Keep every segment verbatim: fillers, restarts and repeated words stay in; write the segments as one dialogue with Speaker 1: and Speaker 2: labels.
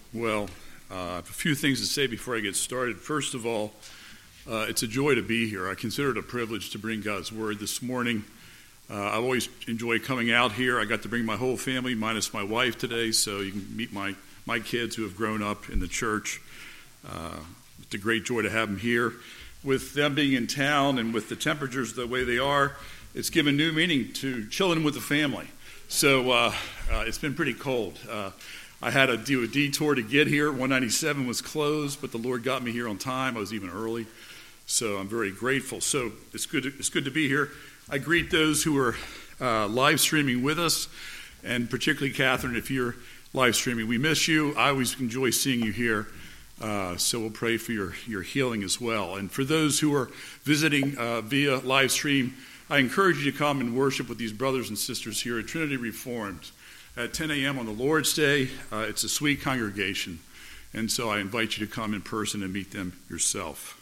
Speaker 1: Well, uh, I have a few things to say before I get started. First of all, uh, it's a joy to be here. I consider it a privilege to bring God's Word this morning. Uh, I always enjoy coming out here. I got to bring my whole family, minus my wife today, so you can meet my, my kids who have grown up in the church. Uh, it's a great joy to have them here. With them being in town and with the temperatures the way they are, it's given new meaning to chilling with the family. So uh, uh, it's been pretty cold. Uh, I had to do a detour to get here. one ninety-seven was closed, but the Lord got me here on time. I was even early, so I'm very grateful. So it's good to, it's good to be here. I greet those who are uh, live streaming with us, and particularly Catherine, if you're live streaming, we miss you. I always enjoy seeing you here, uh, so we'll pray for your, your healing as well. And for those who are visiting uh, via live stream, I encourage you to come and worship with these brothers and sisters here at Trinity Reformed at ten a.m. on the Lord's Day. Uh, it's a sweet congregation, and so I invite you to come in person and meet them yourself.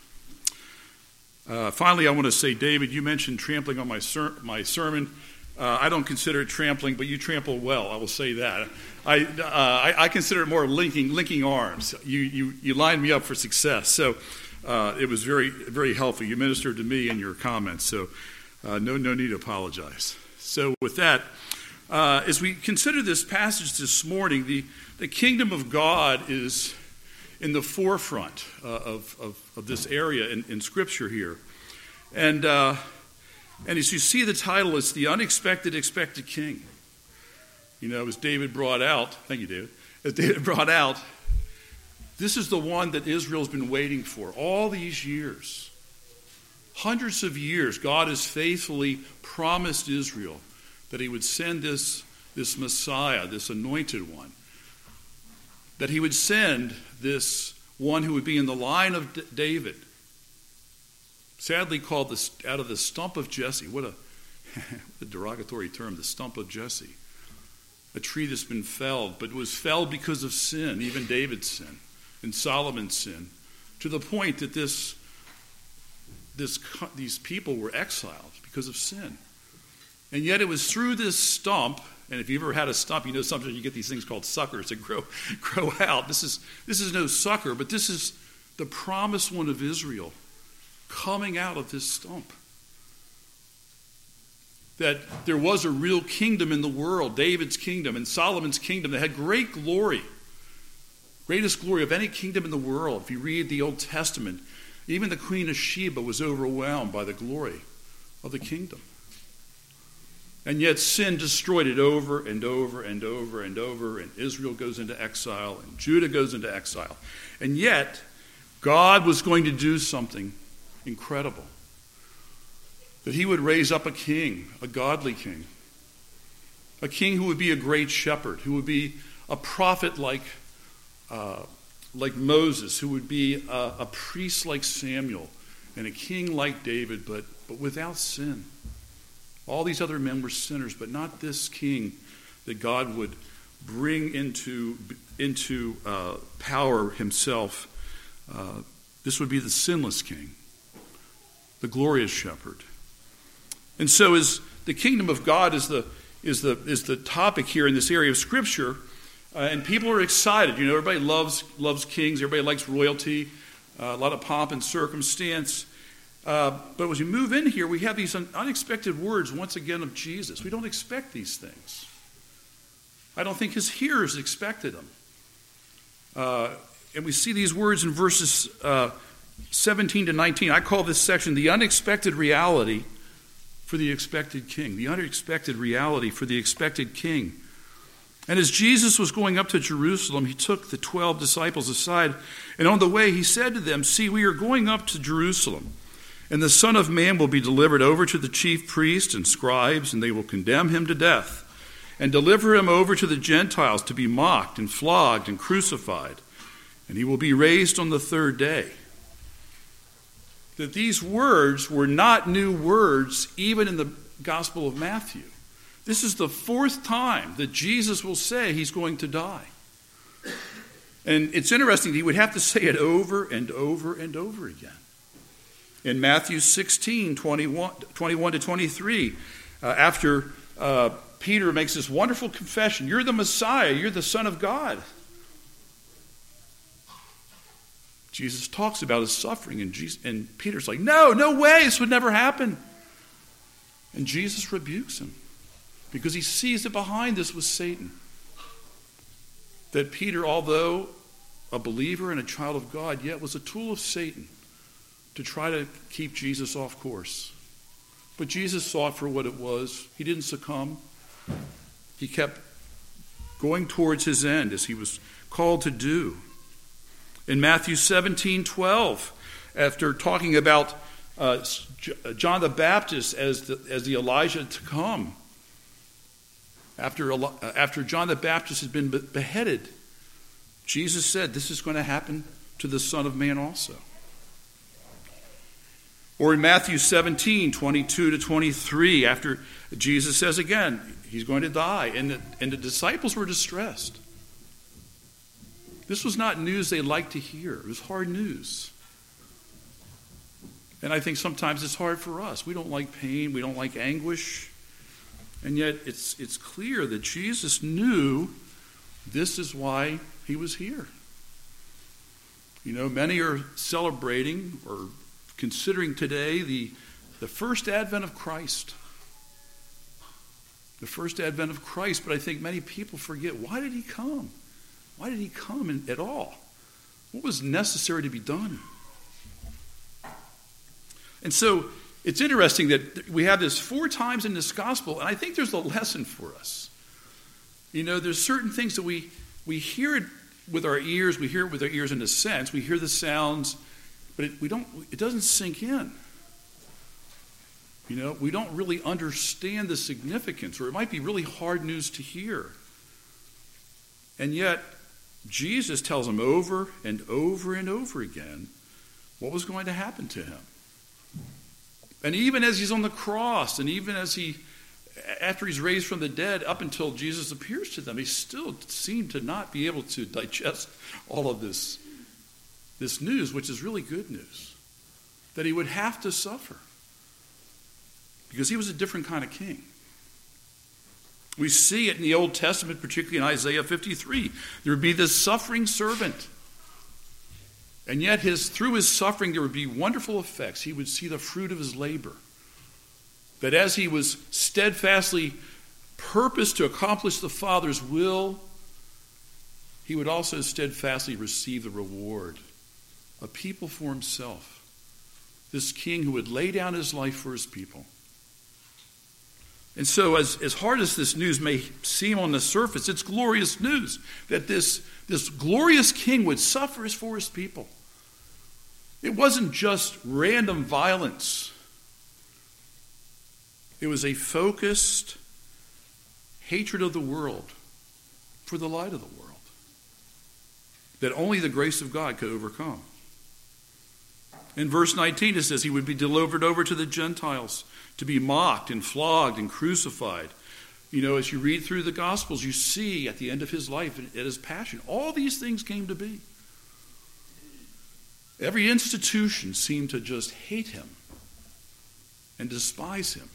Speaker 1: Uh, finally, I want to say, David, you mentioned trampling on my ser- my sermon. Uh, I don't consider it trampling, but you trample well. I will say that. I uh, I, I consider it more linking linking arms. You you you lined me up for success, so uh, it was very very helpful. You ministered to me in your comments, so uh, no no need to apologize. So with that. Uh, as we consider this passage this morning, the, the kingdom of God is in the forefront uh, of, of, of this area in, in Scripture here. And, uh, and as you see the title, it's the unexpected expected king. You know, as David brought out, thank you, David, as David brought out, this is the one that Israel's been waiting for all these years. Hundreds of years, God has faithfully promised Israel that he would send this, this Messiah, this anointed one, that he would send this one who would be in the line of D- David, sadly called the, out of the stump of Jesse. What a, what a derogatory term, the stump of Jesse. A tree that's been felled, but it was felled because of sin, even David's sin and Solomon's sin, to the point that this, this, these people were exiled because of sin. And yet it was through this stump, and if you've ever had a stump, you know sometimes you get these things called suckers that grow, grow out. This is, this is no sucker, but this is the promised one of Israel coming out of this stump. That there was a real kingdom in the world, David's kingdom and Solomon's kingdom, that had great glory, greatest glory of any kingdom in the world. If you read the Old Testament, even the Queen of Sheba was overwhelmed by the glory of the kingdom. And yet sin destroyed it over and over and over and over, and Israel goes into exile, and Judah goes into exile. And yet, God was going to do something incredible. That he would raise up a king, a godly king. A king who would be a great shepherd, who would be a prophet like, uh, like Moses, who would be a, a priest like Samuel, and a king like David, but, but without sin. All these other men were sinners, but not this king that God would bring into, into uh, power himself. Uh, this would be the sinless king, the glorious shepherd. And so as the kingdom of God is the, is the, is the topic here in this area of Scripture, uh, and people are excited. You know, everybody loves, loves kings. Everybody likes royalty, uh, a lot of pomp and circumstance. Uh, but as we move in here, we have these un- unexpected words, once again, of Jesus. We don't expect these things. I don't think his hearers expected them. Uh, and we see these words in verses uh, seventeen to nineteen. I call this section the unexpected reality for the expected king. The unexpected reality for the expected king. And as Jesus was going up to Jerusalem, he took the twelve disciples aside, and on the way he said to them, "See, we are going up to Jerusalem. And the Son of Man will be delivered over to the chief priests and scribes, and they will condemn him to death, and deliver him over to the Gentiles to be mocked and flogged and crucified. And he will be raised on the third day." That these words were not new words, even in the Gospel of Matthew. This is the fourth time that Jesus will say he's going to die. And it's interesting, he would have to say it over and over and over again. In Matthew sixteen, twenty-one, twenty-one to twenty-three, uh, after uh, Peter makes this wonderful confession, "You're the Messiah, you're the Son of God." Jesus talks about his suffering, and, Jesus, and Peter's like, no, no way, this would never happen. And Jesus rebukes him because he sees that behind this was Satan. That Peter, although a believer and a child of God, yet was a tool of Satan to try to keep Jesus off course. But Jesus saw it for what it was. He didn't succumb. He kept going towards his end as he was called to do. In Matthew seventeen twelve, after talking about uh, John the Baptist as the, as the Elijah to come, after, after John the Baptist had been beheaded, Jesus said, this is going to happen to the Son of Man also. Or in Matthew seventeen twenty-two to twenty-three, after Jesus says again, he's going to die, and the, and the disciples were distressed. This was not news they liked to hear. It was hard news. And I think sometimes it's hard for us. We don't like pain. We don't like anguish. And yet it's it's clear that Jesus knew this is why he was here. You know, many are celebrating or considering today the, the first advent of Christ. The first advent of Christ. But I think many people forget, why did he come? Why did he come in, at all? What was necessary to be done? And so it's interesting that we have this four times in this gospel, and I think there's a lesson for us. You know, there's certain things that we, we hear it with our ears, we hear it with our ears in a sense, we hear the sounds, but it, we don't, it doesn't sink in. You know, we don't really understand the significance, or it might be really hard news to hear. And yet, Jesus tells him over and over and over again what was going to happen to him. And even as he's on the cross, and even as he, after he's raised from the dead, up until Jesus appears to them, he still seemed to not be able to digest all of this, this news, which is really good news. That he would have to suffer. Because he was a different kind of king. We see it in the Old Testament, particularly in Isaiah fifty-three. There would be this suffering servant. And yet his through his suffering there would be wonderful effects. He would see the fruit of his labor. That as he was steadfastly purposed to accomplish the Father's will, he would also steadfastly receive the reward. A people for himself. This king who would lay down his life for his people. And so as, as hard as this news may seem on the surface, it's glorious news that this, this glorious king would suffer for his people. It wasn't just random violence. It was a focused hatred of the world for the light of the world that only the grace of God could overcome. In verse nineteen it says he would be delivered over to the Gentiles to be mocked and flogged and crucified. You know, as you read through the Gospels, you see at the end of his life, at his passion, all these things came to be. Every institution seemed to just hate him and despise him.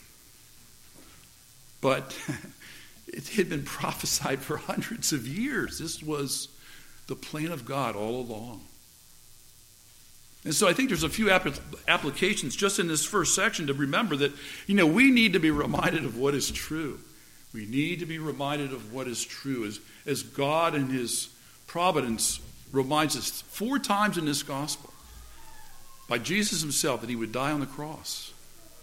Speaker 1: But it had been prophesied for hundreds of years. This was the plan of God all along. And so I think there's a few app- applications just in this first section to remember that, you know, we need to be reminded of what is true. We need to be reminded of what is true as, as God in his providence reminds us four times in this gospel by Jesus himself that he would die on the cross.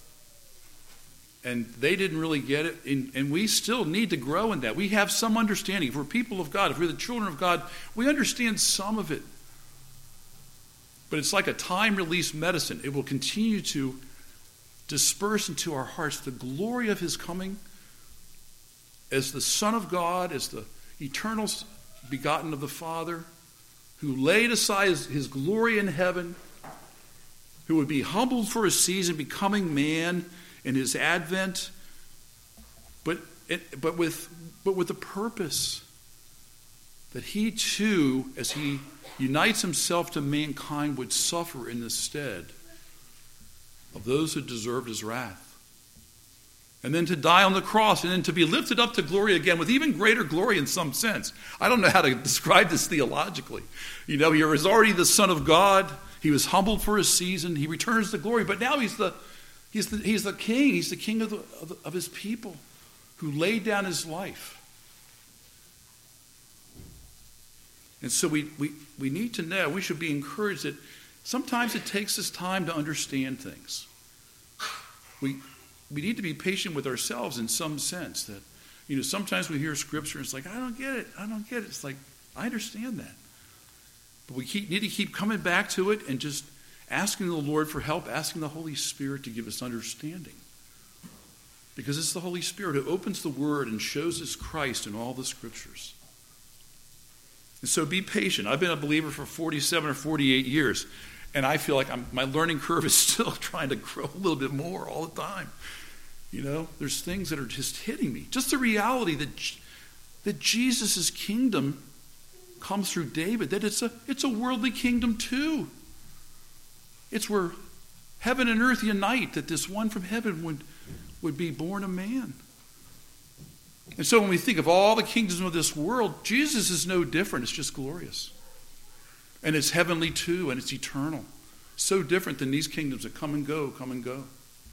Speaker 1: And they didn't really get it, and, and we still need to grow in that. We have some understanding. If we're people of God, if we're the children of God, we understand some of it. But it's like a time-release medicine. It will continue to disperse into our hearts the glory of his coming as the Son of God, as the eternal begotten of the Father, who laid aside his, his glory in heaven, who would be humbled for a season, becoming man in his advent, but, it, but, with, but with the purpose that he too, as he unites himself to mankind, would suffer in the stead of those who deserved his wrath. and then to die on the cross, and then to be lifted up to glory again with even greater glory in some sense. I don't know how to describe this theologically. You know, he was already the Son of God. He was humbled for a season. He returns to glory, but now he's the he's the he's the king. He's the king of the, of, the, of his people, who laid down his life. And so we, we, we need to know, we should be encouraged that sometimes it takes us time to understand things. We we need to be patient with ourselves in some sense that, you know, sometimes we hear scripture and it's like, I don't get it, I don't get it. It's like, I understand that. But we keep, need to keep coming back to it and just asking the Lord for help, asking the Holy Spirit to give us understanding. Because it's the Holy Spirit who opens the Word and shows us Christ in all the scriptures. And so be patient. I've been a believer for forty-seven or forty-eight years, and I feel like I'm, my learning curve is still trying to grow a little bit more all the time. You know, there's things that are just hitting me. Just the reality that, that Jesus' kingdom comes through David, that it's a, it's a worldly kingdom too. It's where heaven and earth unite, that this one from heaven would, would be born a man. And so when we think of all the kingdoms of this world, Jesus is no different. It's just glorious. And it's heavenly too, and it's eternal. So different than these kingdoms that come and go, come and go.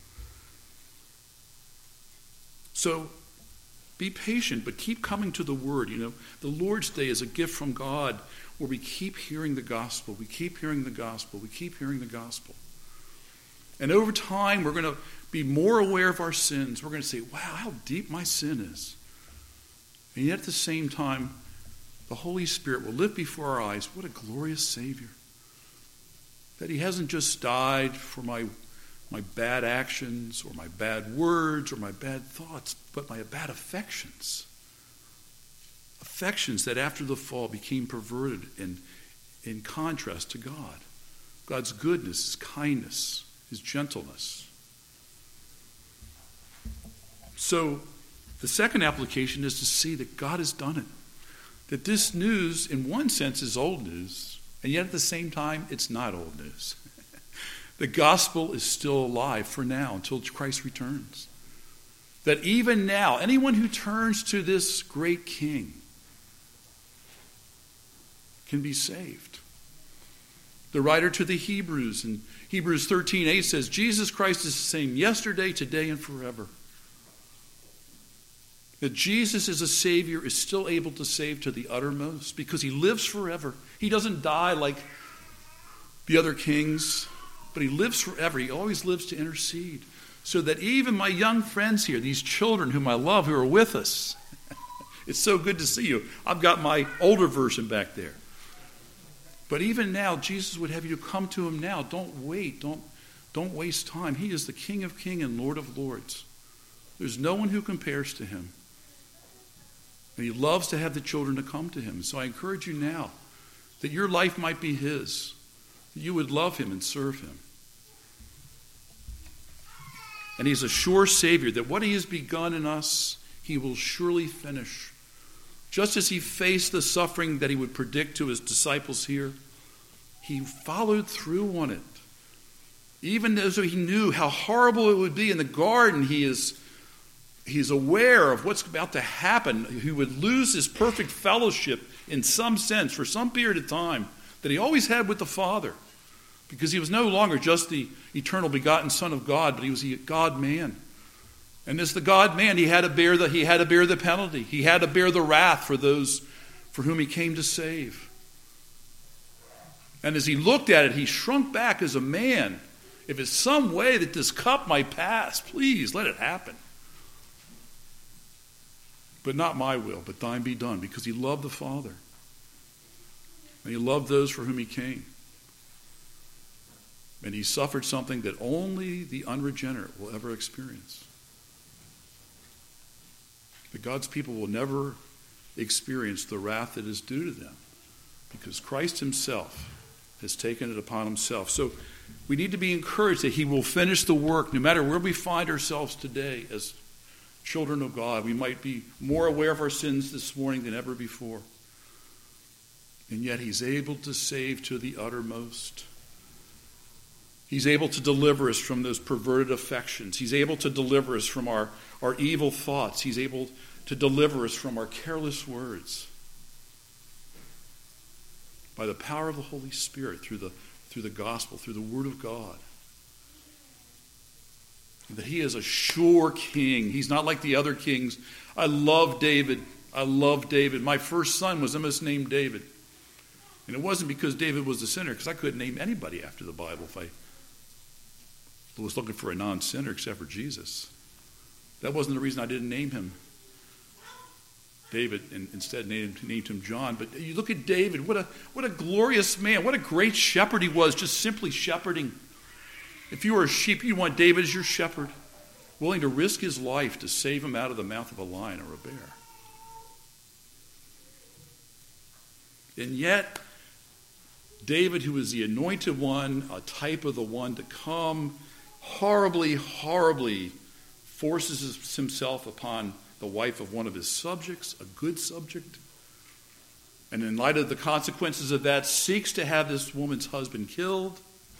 Speaker 1: So be patient, but keep coming to the Word. You know, the Lord's Day is a gift from God where we keep hearing the gospel. We keep hearing the gospel. We keep hearing the gospel. And over time, we're going to be more aware of our sins. We're going to say, wow, how deep my sin is. And yet at the same time, the Holy Spirit will lift before our eyes, what a glorious Savior. That he hasn't just died for my, my bad actions or my bad words or my bad thoughts, but my bad affections. Affections that after the fall became perverted in, in contrast to God. God's goodness, his kindness, his gentleness. So the second application is to see that God has done it. That this news, in one sense, is old news, and yet at the same time, it's not old news. The gospel is still alive for now until Christ returns. That even now, anyone who turns to this great King can be saved. The writer to the Hebrews in Hebrews thirteen eight says, Jesus Christ is the same yesterday, today, and forever. That Jesus as a Savior is still able to save to the uttermost because he lives forever. He doesn't die like the other kings, but he lives forever. He always lives to intercede. So that even my young friends here, these children whom I love who are with us, it's so good to see you. I've got my older version back there. But even now, Jesus would have you to come to him now. Don't wait. Don't, don't waste time. He is the King of Kings and Lord of Lords. There's no one who compares to him. And he loves to have the children to come to him. So I encourage you now that your life might be his. That you would love him and serve him. And he's a sure Savior, that what he has begun in us, he will surely finish. Just as he faced the suffering that he would predict to his disciples here, he followed through on it. Even though he knew how horrible it would be in the garden, he is he's aware of what's about to happen. He would lose his perfect fellowship in some sense for some period of time that he always had with the Father. Because he was no longer just the eternal begotten Son of God, but he was the God-man. And as the God-man, he had to bear the he had to bear the penalty. He had to bear the wrath for those for whom he came to save. And as he looked at it, he shrunk back as a man. If it's some way that this cup might pass, please let it happen. But not my will, but thine be done, because he loved the Father. And he loved those for whom he came. And he suffered something that only the unregenerate will ever experience. That God's people will never experience the wrath that is due to them, because Christ himself has taken it upon himself. So we need to be encouraged that he will finish the work no matter where we find ourselves today as children of God. We might be more aware of our sins this morning than ever before. And yet he's able to save to the uttermost. He's able to deliver us from those perverted affections. He's able to deliver us from our, our evil thoughts. He's able to deliver us from our careless words. By the power of the Holy Spirit, through the, through the gospel, through the Word of God. And that he is a sure king. He's not like the other kings. I love David. I love David. My first son was almost named David. And it wasn't because David was a sinner, because I couldn't name anybody after the Bible if I was looking for a non-sinner except for Jesus. That wasn't the reason I didn't name him David, and instead named, named him John. But you look at David, what a what a glorious man, what a great shepherd he was, just simply shepherding. If you were a sheep, you want David as your shepherd, willing to risk his life to save him out of the mouth of a lion or a bear. And yet, David, who is the anointed one, a type of the one to come, horribly, horribly forces himself upon the wife of one of his subjects, a good subject, and in light of the consequences of that, seeks to have this woman's husband killed.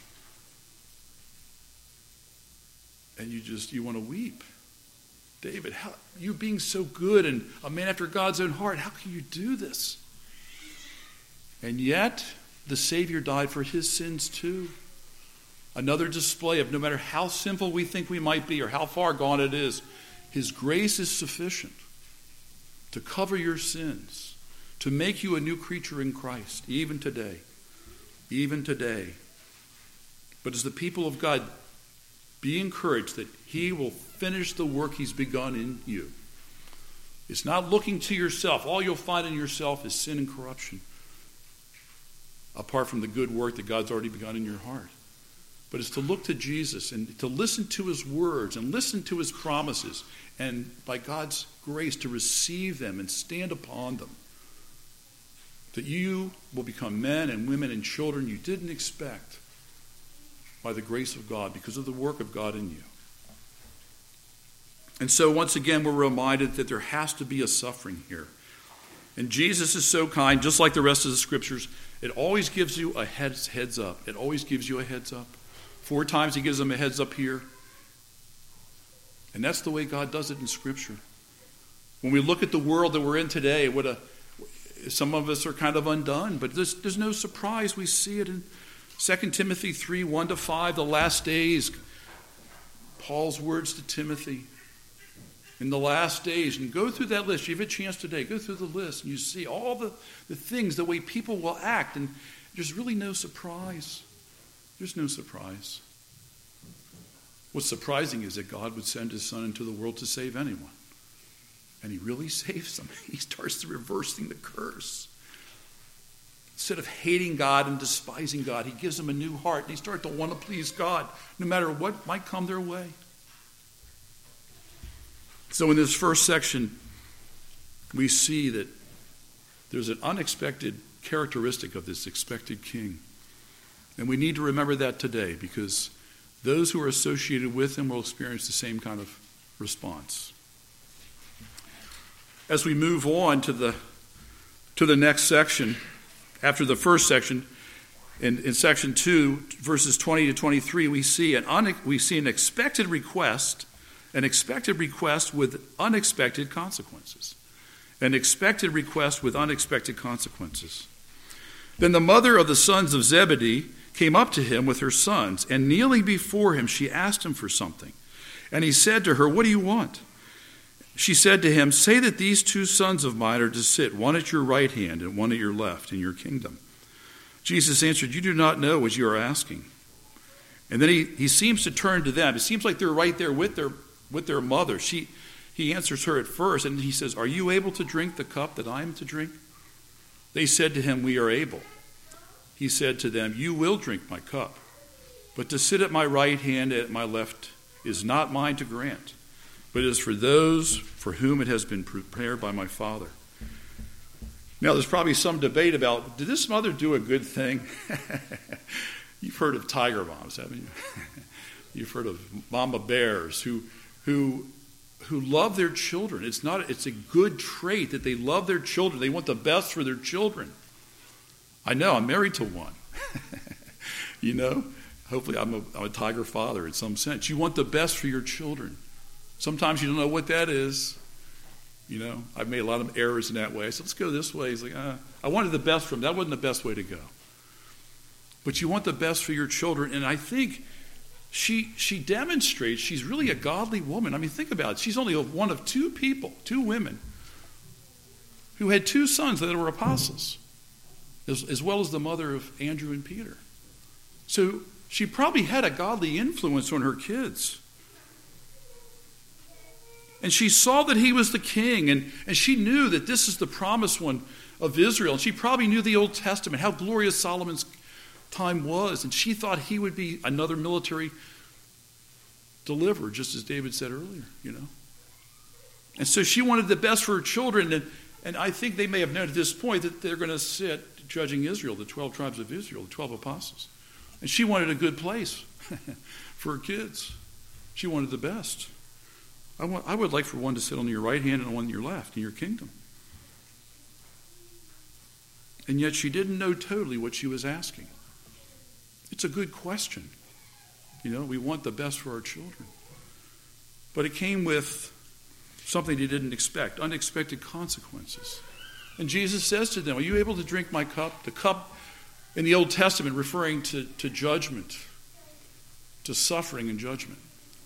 Speaker 1: And you just, you want to weep. David, how, you being so good and a man after God's own heart, how can you do this? And yet, the Savior died for his sins too. Another display of no matter how sinful we think we might be or how far gone it is, his grace is sufficient to cover your sins, to make you a new creature in Christ, even today. Even today. But as the people of God, be encouraged that he will finish the work he's begun in you. It's not looking to yourself. All you'll find in yourself is sin and corruption, apart from the good work that God's already begun in your heart. But it's to look to Jesus and to listen to his words and listen to his promises, and by God's grace to receive them and stand upon them. That you will become men and women and children you didn't expect by the grace of God because of the work of God in you. And so once again we're reminded that there has to be a suffering here. And Jesus is so kind, just like the rest of the scriptures, it always gives you a heads, heads up. It always gives you a heads up. Four times he gives them a heads up here. And that's the way God does it in Scripture. When we look at the world that we're in today, what a some of us are kind of undone, but there's, there's no surprise. We see it in Second Timothy three, one to five, the last days. Paul's words to Timothy. In the last days, and go through that list. You have a chance today. Go through the list, and you see all the, the things, the way people will act, and there's really no surprise. There's no surprise. What's surprising is that God would send his son into the world to save anyone. And he really saves them. He starts reversing the curse. Instead of hating God and despising God, he gives them a new heart, and they start to want to please God, no matter what might come their way. So in this first section, we see that there's an unexpected characteristic of this expected king. And we need to remember that today, because those who are associated with him will experience the same kind of response. As we move on to the to the next section, after the first section, in, in section two, verses twenty to twenty-three, we see an un, we see an expected request, an expected request with unexpected consequences. An expected request with unexpected consequences. Then the mother of the sons of Zebedee came up to him with her sons, and kneeling before him, she asked him for something. And he said to her, "What do you want?" She said to him, "Say that these two sons of mine are to sit, one at your right hand and one at your left, in your kingdom." Jesus answered, "You do not know what you are asking." And then he, he seems to turn to them. It seems like they're right there with their with their mother. She he answers her at first, and he says, "Are you able to drink the cup that I am to drink?" They said to him, "We are able." He said to them, "You will drink my cup, but to sit at my right hand and at my left is not mine to grant, but is for those for whom it has been prepared by my Father." Now, there's probably some debate about, did this mother do a good thing? You've heard of tiger moms, haven't you? You've heard of mama bears who who who love their children. It's not it's a good trait that they love their children. They want the best for their children. I know, I'm married to one. You know, hopefully I'm a, I'm a tiger father in some sense. You want the best for your children. Sometimes you don't know what that is. You know, I've made a lot of errors in that way. I said, let's go this way. He's like, uh, I wanted the best for him. That wasn't the best way to go. But you want the best for your children. And I think she she demonstrates she's really a godly woman. I mean, think about it. She's only one of two people, two women, who had two sons that were apostles, as, as well as the mother of Andrew and Peter. So she probably had a godly influence on her kids. And she saw that he was the king, and, and she knew that this is the promised one of Israel. And she probably knew the Old Testament, how glorious Solomon's time was. And she thought he would be another military deliverer, just as David said earlier, you know. And so she wanted the best for her children. And, and I think they may have known at this point that they're going to sit judging Israel, the twelve tribes of Israel, the twelve apostles. And she wanted a good place for her kids. She wanted the best. I, want, I would like for one to sit on your right hand and one on your left in your kingdom. And yet she didn't know totally what she was asking. It's a good question. You know, we want the best for our children. But it came with something they didn't expect, unexpected consequences. And Jesus says to them, are you able to drink my cup? The cup in the Old Testament referring to, to judgment, to suffering and judgment.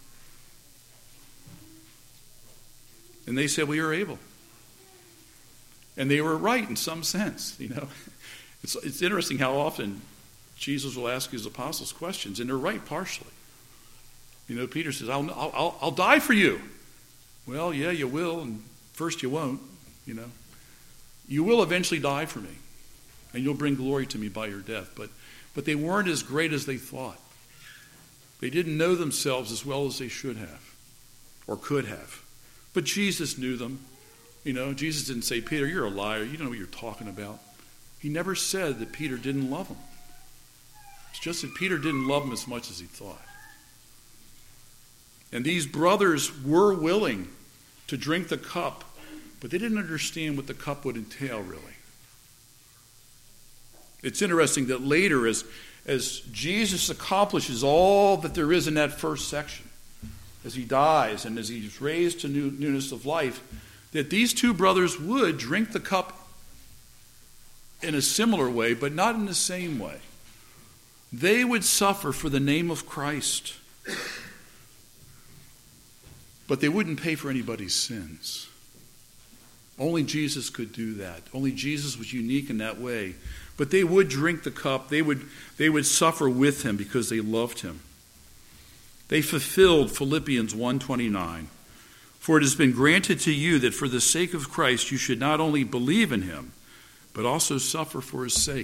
Speaker 1: And they said, we are able. And they were right in some sense, you know. It's, it's interesting how often Jesus will ask his apostles questions, and they're right partially. You know, Peter says, I'll, I'll, I'll die for you. Well, yeah, you will, and first you won't, you know. You will eventually die for me, and you'll bring glory to me by your death. But, but they weren't as great as they thought. They didn't know themselves as well as they should have or could have. But Jesus knew them. You know, Jesus didn't say, Peter, you're a liar. You don't know what you're talking about. He never said that Peter didn't love him. It's just that Peter didn't love him as much as he thought. And these brothers were willing to drink the cup, but they didn't understand what the cup would entail, really. It's interesting that later, as, as Jesus accomplishes all that there is in that first section, as he dies and as he's raised to new, newness of life, that these two brothers would drink the cup in a similar way, but not in the same way. They would suffer for the name of Christ, but they wouldn't pay for anybody's sins. Only Jesus could do that. Only Jesus was unique in that way. But they would drink the cup. They would, they would suffer with him because they loved him. They fulfilled Philippians one twenty-nine. For it has been granted to you that for the sake of Christ you should not only believe in him, but also suffer for his sake.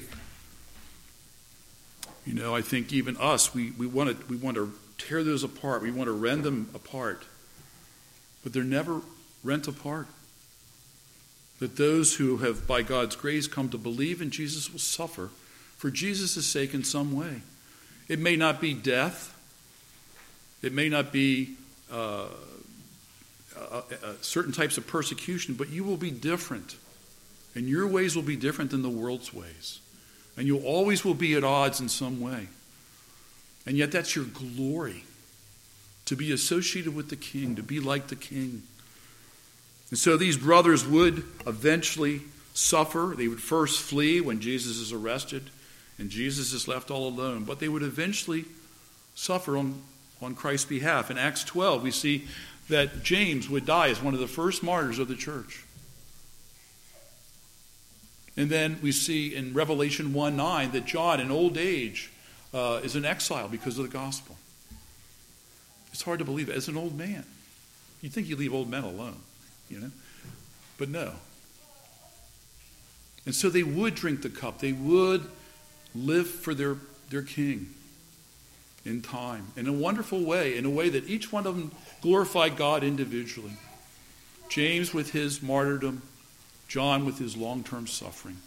Speaker 1: You know, I think even us, we, we want to we want to tear those apart. We want to rend them apart. But they're never rent apart. That those who have, by God's grace, come to believe in Jesus will suffer for Jesus' sake in some way. It may not be death. It may not be uh, uh, uh, certain types of persecution, but you will be different. And your ways will be different than the world's ways. And you always will be at odds in some way. And yet that's your glory, to be associated with the King, to be like the King. And so these brothers would eventually suffer. They would first flee when Jesus is arrested and Jesus is left all alone. But they would eventually suffer on, on Christ's behalf. In Acts twelve, we see that James would die as one of the first martyrs of the church. And then we see in Revelation one nine that John, in old age, uh, is in exile because of the gospel. It's hard to believe it. As an old man, you'd think you leave old men alone, you know? But no. And so they would drink the cup. They would live for their, their king in time, in a wonderful way, in a way that each one of them glorified God individually. James with his martyrdom, John with his long-term suffering.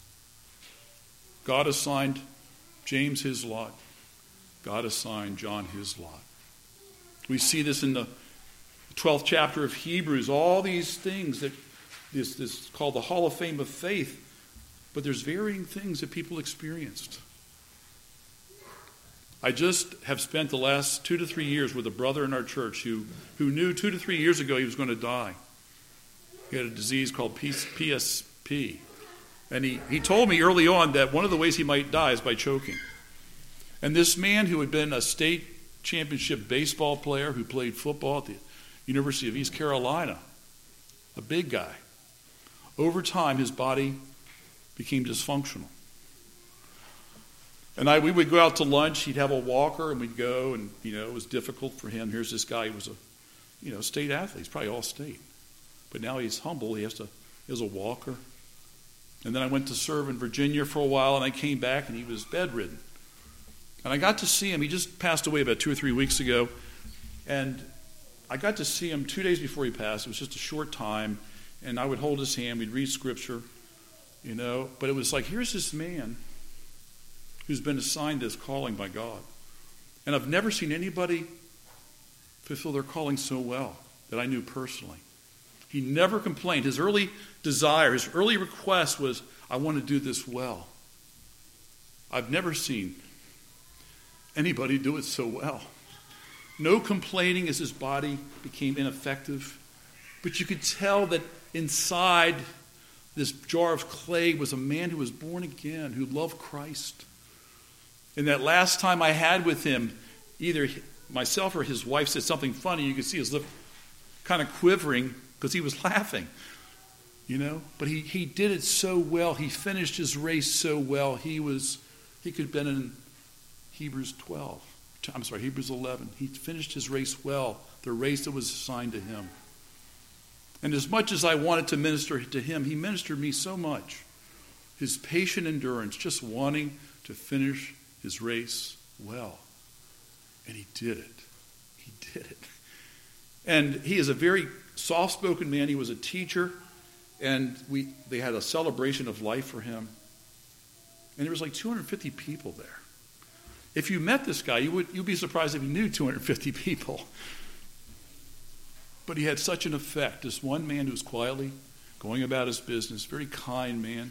Speaker 1: God assigned James his lot. God assigned John his lot. We see this in the twelfth chapter of Hebrews, all these things that this, this is called the Hall of Fame of Faith, but there's varying things that people experienced. I just have spent the last two to three years with a brother in our church who, who knew two to three years ago he was going to die. He had a disease called P S P. And he, he told me early on that one of the ways he might die is by choking. And this man who had been a state championship baseball player, who played football at the University of East Carolina, a big guy, over time his body became dysfunctional. And I, we would go out to lunch. He'd have a walker, and we'd go, and you know it was difficult for him. Here's this guy who was a, you know, state athlete. He's probably all state, but now he's humble. He has to, he has a walker. And then I went to serve in Virginia for a while, and I came back, and he was bedridden. And I got to see him. He just passed away about two or three weeks ago, and I got to see him two days before he passed. It was just a short time, and I would hold his hand. We'd read Scripture, you know. But it was like, here's this man who's been assigned this calling by God. And I've never seen anybody fulfill their calling so well that I knew personally. He never complained. His early desire, his early request was, I want to do this well. I've never seen anybody do it so well. No complaining as his body became ineffective. But you could tell that inside this jar of clay was a man who was born again, who loved Christ. And that last time I had with him, either myself or his wife said something funny. You could see his lip kind of quivering because he was laughing, you know. But he, he did it so well. He finished his race so well. He was he could have been in Hebrews twelve. I'm sorry, Hebrews eleven. He finished his race well, the race that was assigned to him. And as much as I wanted to minister to him, he ministered me so much. His patient endurance, just wanting to finish his race well. And he did it. He did it. And he is a very soft-spoken man. He was a teacher, and we they had a celebration of life for him. And there was like two hundred fifty people there. If you met this guy, you would you'd be surprised if you knew two hundred fifty people. But he had such an effect. This one man who was quietly going about his business, very kind man,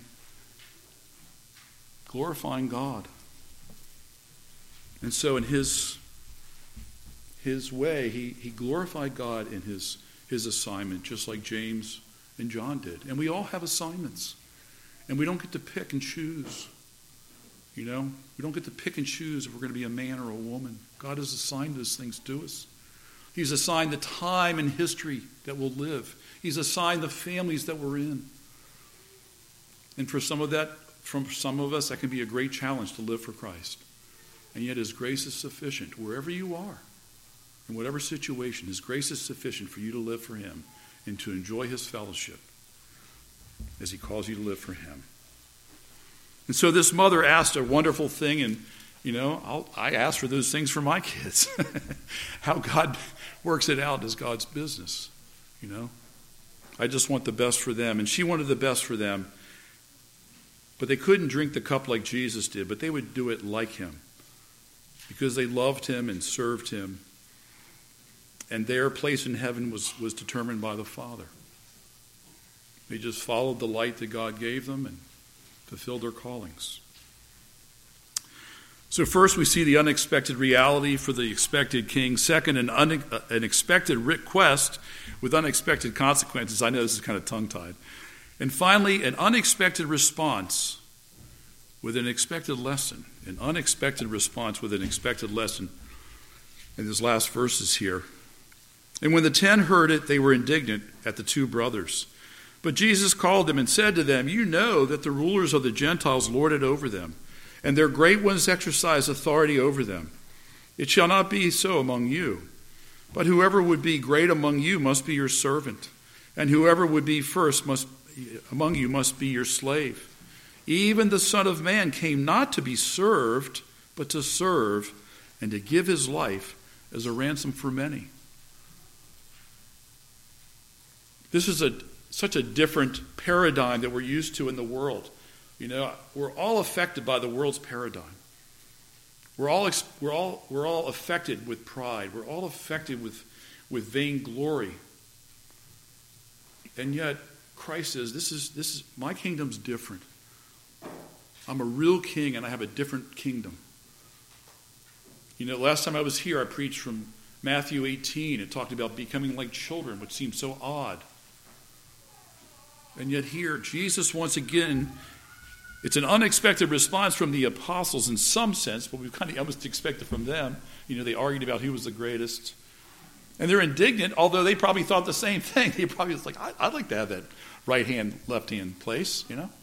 Speaker 1: glorifying God. And so in his his way, he, he glorified God in his, his assignment, just like James and John did. And we all have assignments. And we don't get to pick and choose. You know, we don't get to pick and choose if we're going to be a man or a woman. God has assigned those things to us. He's assigned the time and history that we'll live. He's assigned the families that we're in. And for some of that, from some of us, that can be a great challenge to live for Christ. And yet his grace is sufficient wherever you are, in whatever situation. His grace is sufficient for you to live for him and to enjoy his fellowship as he calls you to live for him. And so this mother asked a wonderful thing, and, you know, I'll, I ask for those things for my kids. How God works it out is God's business, you know. I just want the best for them, and she wanted the best for them. But they couldn't drink the cup like Jesus did, but they would do it like him because they loved him and served him. And their place in heaven was, was determined by the Father. They just followed the light that God gave them and fulfilled their callings. So first we see the unexpected reality for the expected king. Second, an unexpected request with unexpected consequences. I know this is kind of tongue-tied. And finally, an unexpected response with an expected lesson. An unexpected response with an expected lesson. In these last verses here. And when the ten heard it, they were indignant at the two brothers. But Jesus called them and said to them, you know that the rulers of the Gentiles lord it over them, and their great ones exercise authority over them. It shall not be so among you. But whoever would be great among you must be your servant, and whoever would be first must among you must be your slave. Even the Son of Man came not to be served, but to serve, and to give his life as a ransom for many. This is a such a different paradigm that we're used to in the world. You know, we're all affected by the world's paradigm. We're all we're all we're all affected with pride. We're all affected with with vainglory. And yet Christ says, "This is this is my kingdom's different. I'm a real king, and I have a different kingdom. You know, last time I was here, I preached from Matthew eighteen. It talked about becoming like children, which seems so odd. And yet here, Jesus once again, it's an unexpected response from the apostles in some sense, but we kind of almost expected from them. You know, they argued about who was the greatest. And they're indignant, although they probably thought the same thing. They probably was like, I'd like to have that right hand, left hand place, you know.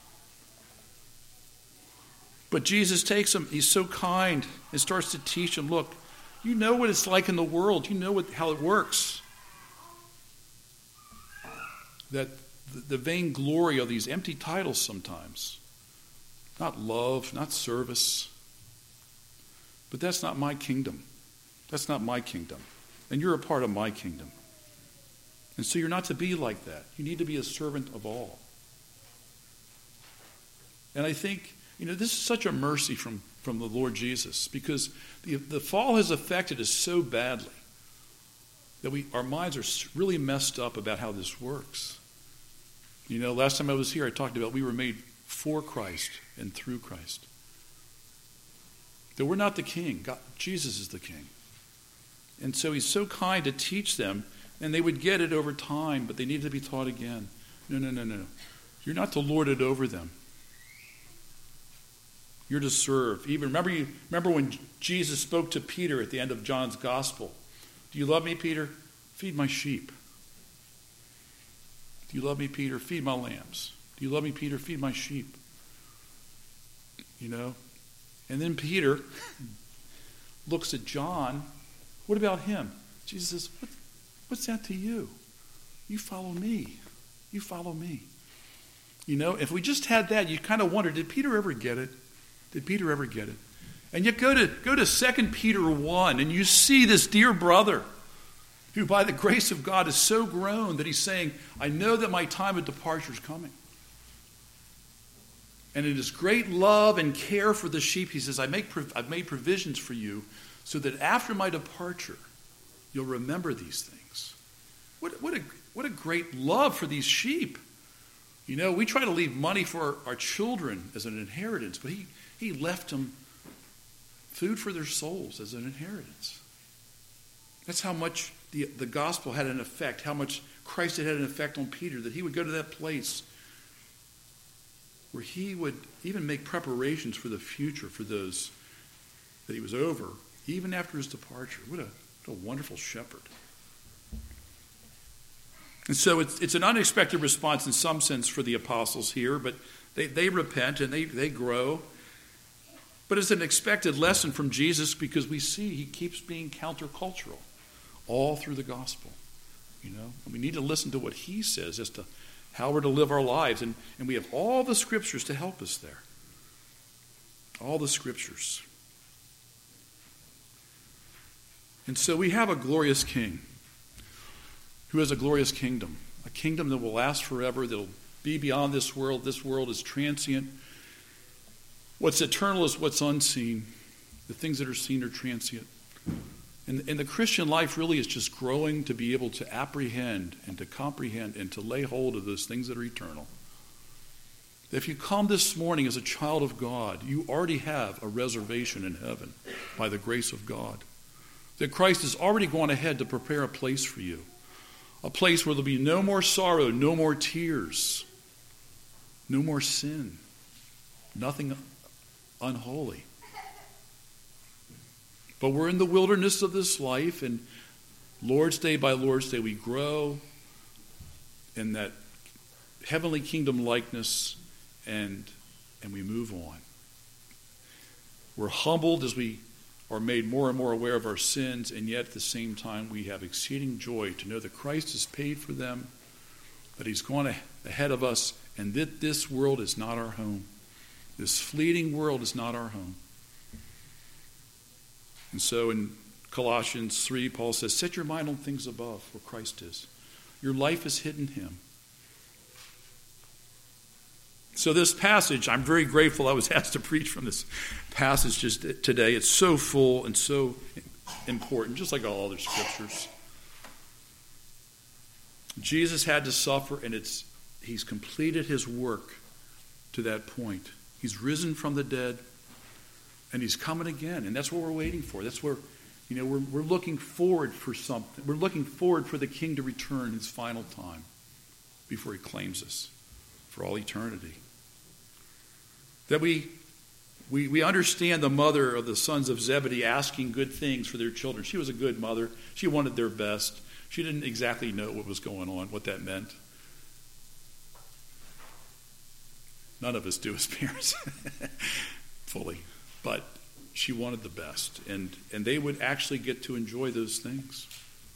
Speaker 1: But Jesus takes them, he's so kind, and starts to teach them, look, you know what it's like in the world. You know what, how it works. That the, the vain glory of these empty titles sometimes. Not love, not service. But that's not my kingdom. That's not my kingdom. And you're a part of my kingdom. And so you're not to be like that. You need to be a servant of all. And I think, you know, this is such a mercy from, from the Lord Jesus, because the, the fall has affected us so badly that we our minds are really messed up about how this works. You know, last time I was here, I talked about we were made for Christ and through Christ. That we're not the king. God, Jesus is the king. And so he's so kind to teach them, and they would get it over time, but they needed to be taught again. No, no, no, no. You're not to lord it over them. You're to serve. Even remember you remember when Jesus spoke to Peter at the end of John's gospel. Do you love me, Peter? Feed my sheep. Do you love me, Peter? Feed my lambs. Do you love me, Peter? Feed my sheep. You know? And then Peter looks at John. What about him? Jesus says, what, what's that to you? You follow me. You follow me. You know, if we just had that, you kind of wonder, did Peter ever get it? Did Peter ever get it? And yet go to go to Second Peter one, and you see this dear brother who by the grace of God is so grown that he's saying, I know that my time of departure is coming. And in his great love and care for the sheep, he says, I make, I've made provisions for you so that after my departure, you'll remember these things. What, what, a, what a great love for these sheep. You know, we try to leave money for our, our children as an inheritance, but he, he left them food for their souls as an inheritance. That's how much the, the gospel had an effect, how much Christ had had an effect on Peter, that he would go to that place where he would even make preparations for the future for those that he was over, even after his departure. What a, what a wonderful shepherd. And so it's, it's an unexpected response in some sense for the apostles here, but they, they repent and they, they grow. But it's an expected lesson from Jesus because we see he keeps being countercultural all through the gospel. You know, and we need to listen to what he says as to how we're to live our lives. And, and we have all the scriptures to help us there. All the scriptures. And so we have a glorious king who has a glorious kingdom, a kingdom that will last forever, that will be beyond this world. This world is transient. What's eternal is what's unseen. The things that are seen are transient. And, and the Christian life really is just growing to be able to apprehend and to comprehend and to lay hold of those things that are eternal. If you come this morning as a child of God, you already have a reservation in heaven by the grace of God. That Christ has already gone ahead to prepare a place for you. A place where there'll be no more sorrow, no more tears, no more sin, nothing unholy. But we're in the wilderness of this life, and Lord's Day by Lord's Day we grow in that heavenly kingdom likeness, and, and we move on. We're humbled as we are made more and more aware of our sins, and yet at the same time we have exceeding joy to know that Christ has paid for them, that he's gone ahead of us, and that this world is not our home. This fleeting world is not our home. And so in Colossians three, Paul says, set your mind on things above, where Christ is. Your life is hidden in him. So this passage, I'm very grateful I was asked to preach from this passage just today. It's so full and so important, just like all other scriptures. Jesus had to suffer, and it's he's completed his work to that point. He's risen from the dead, And he's coming again. And that's what we're waiting for. That's where, you know, we're, we're looking forward for something. We're looking forward for the King to return his final time before he claims us for all eternity. That we, we, we understand the mother of the sons of Zebedee asking good things for their children. She was a good mother. She wanted their best. She didn't exactly know what was going on, what that meant. None of us do as parents fully. But she wanted the best. And, and they would actually get to enjoy those things.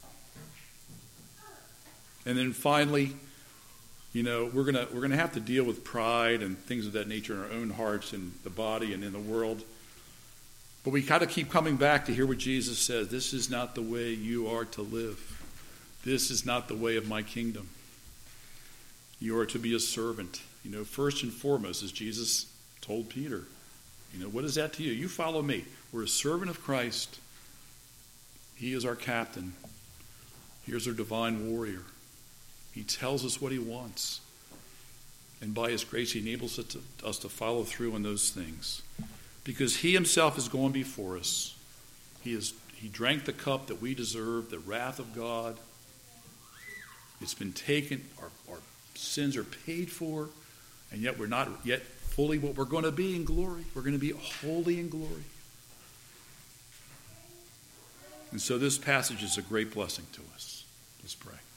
Speaker 1: And then finally, you know, we're gonna we're gonna have to deal with pride and things of that nature in our own hearts and the body and in the world. But we gotta keep coming back to hear what Jesus says. This is not the way you are to live. This is not the way of my kingdom. You are to be a servant. You know, first and foremost, as Jesus told Peter, you know, what is that to you? You follow me. We're a servant of Christ. He is our captain. Here's our divine warrior. He tells us what he wants. And by his grace, he enables us to, us to follow through on those things. Because he himself is going before us. He is he drank the cup that we deserve, the wrath of God. It's been taken. Our, our sins are paid for. And yet we're not yet fully what we're going to be in glory. We're going to be holy in glory. And so this passage is a great blessing to us. Let's pray.